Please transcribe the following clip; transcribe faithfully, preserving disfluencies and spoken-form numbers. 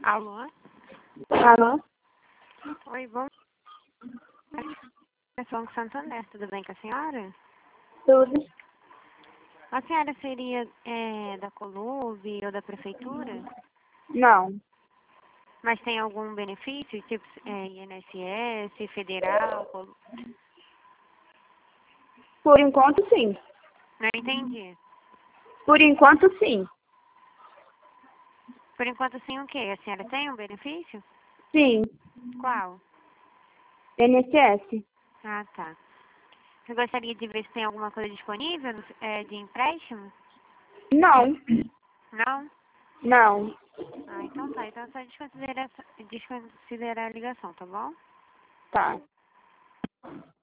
Alô? Alô? Oi, bom dia. Eu sou o Santander, tudo bem com a senhora? Tudo? A senhora seria é, da Colube ou da prefeitura? Não. Mas tem algum benefício, tipo é, I N S S, federal? Colu- Por enquanto, sim. Não entendi. Por enquanto, sim. Por enquanto, sim, o quê? A senhora tem um benefício? Sim. Qual? N S S? Ah, tá. Você gostaria de ver se tem alguma coisa disponível é, de empréstimo? Não. Não? Não. Ah, então tá. Então é só desconsiderar, desconsiderar a ligação, tá bom? Tá.